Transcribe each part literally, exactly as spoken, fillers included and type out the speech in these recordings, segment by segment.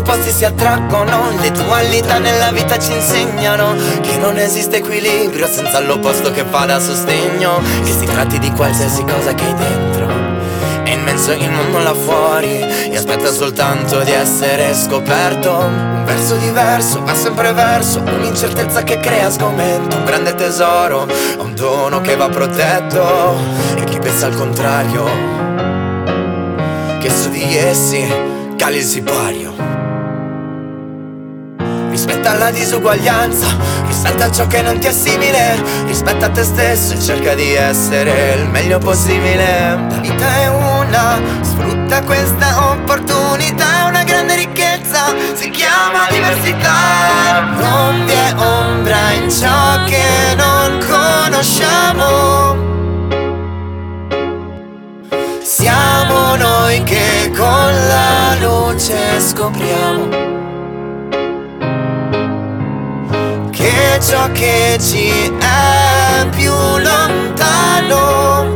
opposti si attraggono. Le dualità nella vita ci insegnano che non esiste equilibrio senza l'opposto che fa da sostegno. Che si tratti di qualsiasi cosa che hai dentro, è immenso il mondo là fuori e aspetta soltanto di essere scoperto. Un verso diverso va sempre verso un'incertezza che crea sgomento. Un grande tesoro, un dono che va protetto. E chi pensa al contrario, che su di essi cali il sipario. Rispetta la disuguaglianza, rispetta ciò che non ti è simile, rispetta te stesso e cerca di essere il meglio possibile. La vita è una, sfrutta questa opportunità, è una grande ricchezza, si chiama diversità. Non vi è ombra in ciò che non conosciamo. Siamo noi che con la luce scopriamo che ciò che ci è più lontano,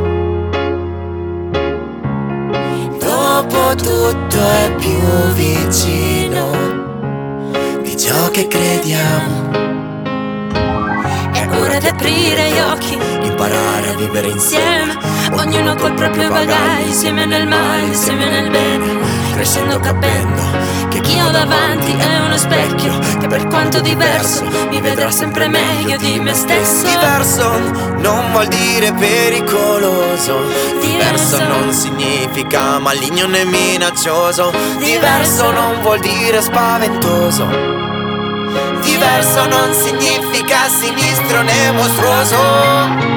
dopo tutto è più vicino di ciò che crediamo. È ora di aprire gli occhi, imparare a vivere insieme, ognuno col proprio bagaglio, insieme nel male, insieme nel bene, crescendo capendo che chi ho davanti è uno specchio che per quanto diverso mi vedrà sempre meglio di me stesso. Diverso non vuol dire pericoloso, diverso non significa maligno né minaccioso, diverso non vuol dire spaventoso, diverso non significa sinistro né mostruoso.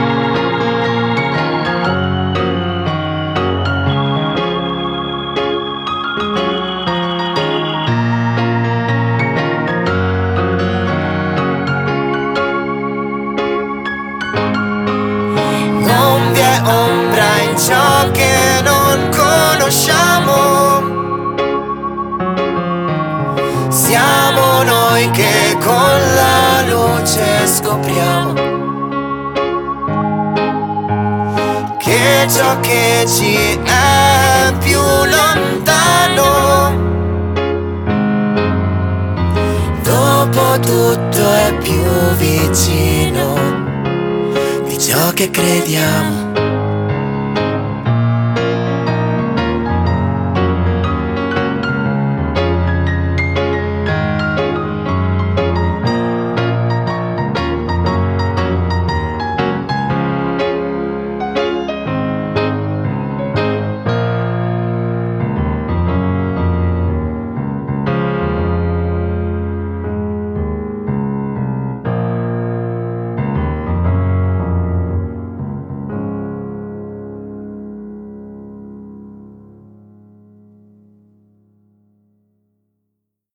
Ombra in ciò che non conosciamo. Siamo noi che con la luce scopriamo che ciò che ci è più lontano, dopo tutto è più vicino di ciò che crediamo.